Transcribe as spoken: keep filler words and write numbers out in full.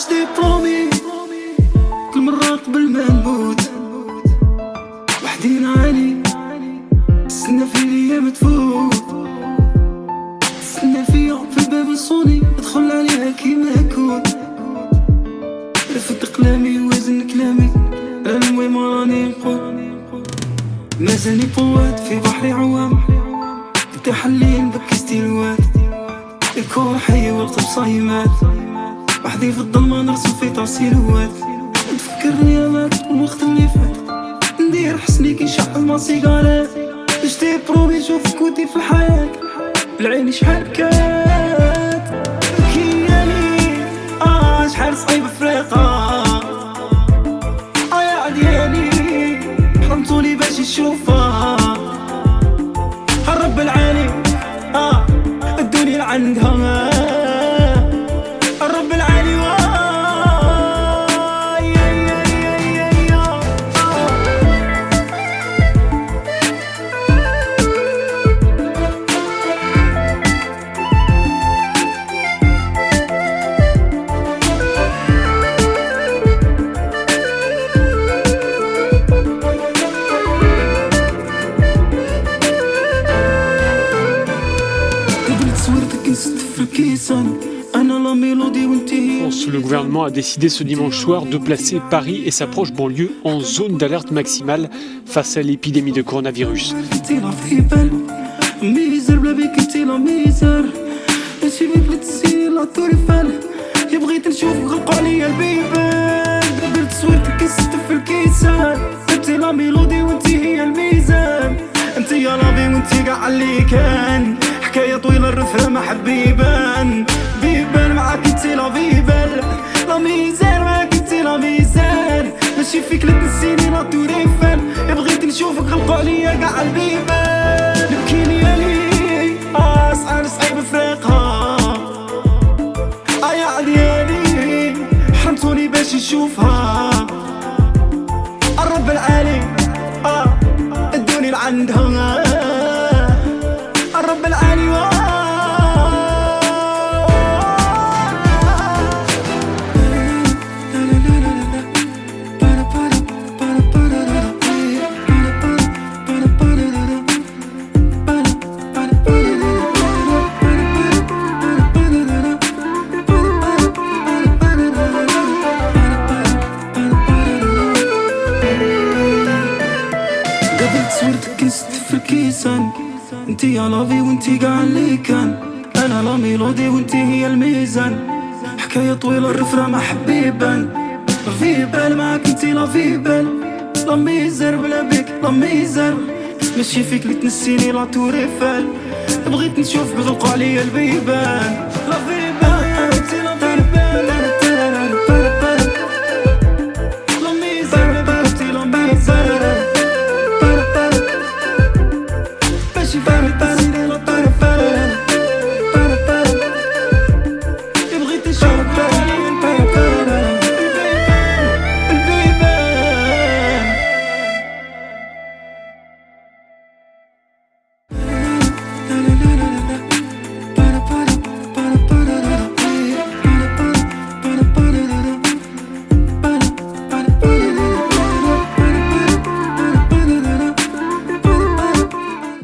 جدي برومي كل مرة قبل ما نموت وحدي نعاني تستنى في الايام تفوت تستنى فيا في الباب الصوني ادخل عليها كيما كنت رفدت قلامي وزن كلامي انا المهم راني نقول مازالني قوات في بحري عوام بدا حلين بكستي الواد الكون حي والقلب صايمات وحدي في الظلمة نرسم في تفصيلوات تفكرني مات الوقت اللي فات ندير حسني كي نشعل مع سيجارات جدي برومي نشوف كوتي في الحياة بالعين شحال كات كيالي اه شحال صعيب فريقة اه يا عديالي حرمتولي باش نشوفها الرب العالي اه الدنيا اللي عندها الرب العالي Le gouvernement a décidé ce dimanche soir de placer Paris et sa proche banlieue en zone d'alerte maximale face à l'épidémie de coronavirus. حكاية طويلة الرفرة ما حبيبان بيبان معاك انتي لا بيبان لا ميزان معاك انتي لا ميزان ماشي فيك لا تنسيني لا توريفان بغيت نشوفك غلقوا عليا قاع البيبان نبكي ليالي اه صعب صعيب فريقها اه يا عديالي حرمتوني باش نشوفها الرب العالي اه الدنيا اللي عندها الرب العالي قبل صورتك كنت في الكيسان انتي يا لافي وانتي قاع اللي كان انا لا ميلودي وانتي هي الميزان حكاية طويلة الرفرة مع حبيبان في بال معاك انتي لا في بال لا ميزان بلا بيك لا ميزان ماشي فيك اللي تنسيني لا توريفال بغيت نشوف بغلقوا عليا البيبان